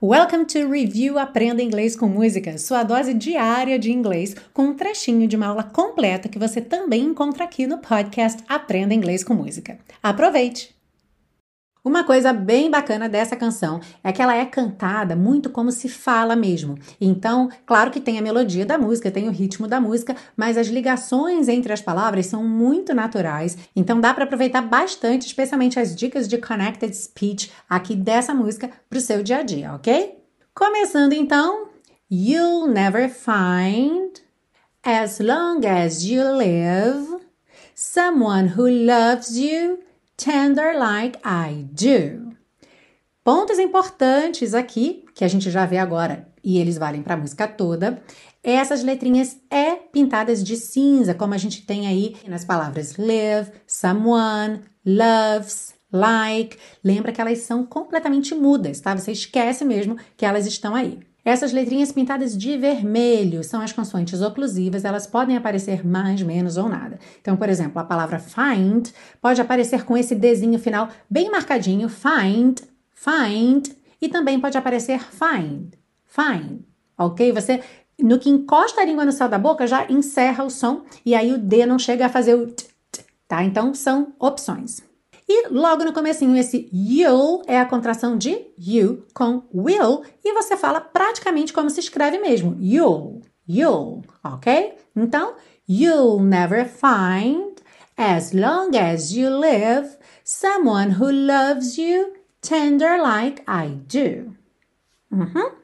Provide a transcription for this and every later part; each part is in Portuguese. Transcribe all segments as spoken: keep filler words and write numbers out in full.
Welcome to Review Aprenda Inglês com Música, sua dose diária de inglês, com um trechinho de uma aula completa que você também encontra aqui no podcast Aprenda Inglês com Música. Aproveite! Uma coisa bem bacana dessa canção é que ela é cantada muito como se fala mesmo. Então, claro que tem a melodia da música, tem o ritmo da música, mas as ligações entre as palavras são muito naturais. Então, dá para aproveitar bastante, especialmente as dicas de connected speech aqui dessa música para o seu dia a dia, ok? Começando então, you'll never find, as long as you live, someone who loves you tender like I do. Pontos importantes aqui, que a gente já vê agora, e eles valem para a música toda. Essas letrinhas é pintadas de cinza, como a gente tem aí nas palavras live, someone, loves, like. Lembra que elas são completamente mudas, tá? Você esquece mesmo que elas estão aí. Essas letrinhas pintadas de vermelho são as consoantes oclusivas, elas podem aparecer mais, menos ou nada. Então, por exemplo, a palavra find pode aparecer com esse Dzinho final bem marcadinho, find, find, e também pode aparecer find, find, ok? Você, no que encosta a língua no céu da boca, já encerra o som e aí o D não chega a fazer o t, t, tá? Então, são opções. E logo no comecinho, esse you'll é a contração de you com will e você fala praticamente como se escreve mesmo. You'll, you'll, ok? Então, you'll never find, as long as you live, someone who loves you tender like I do. Uhum.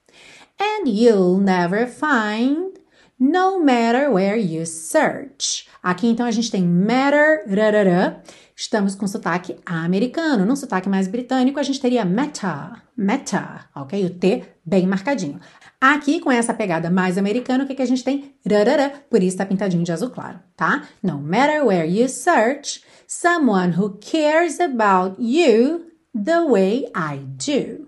And you'll never find, no matter where you search. Aqui, então, a gente tem matter, rarará. Estamos com sotaque americano. No sotaque mais britânico, a gente teria meta, meta, ok? O T bem marcadinho. Aqui, com essa pegada mais americana, o que, que a gente tem? Rarará, por isso está pintadinho de azul claro, tá? No matter where you search, someone who cares about you the way I do.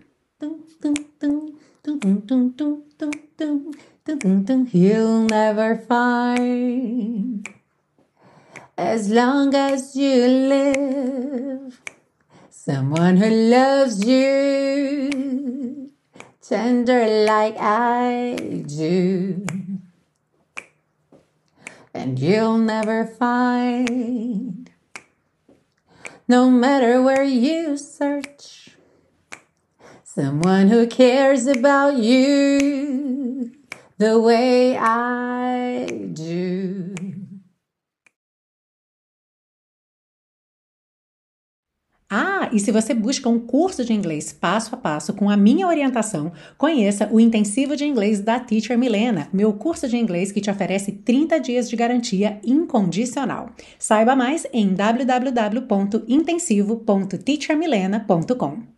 He'll never find, as long as you live, someone who loves you tender like I do. And you'll never find, no matter where you search, someone who cares about you the way I do. Ah, e se você busca um curso de inglês passo a passo com a minha orientação, conheça o Intensivo de Inglês da Teacher Milena, meu curso de inglês que te oferece trinta dias de garantia incondicional. Saiba mais em w w w ponto intensivo ponto teacher milena ponto com.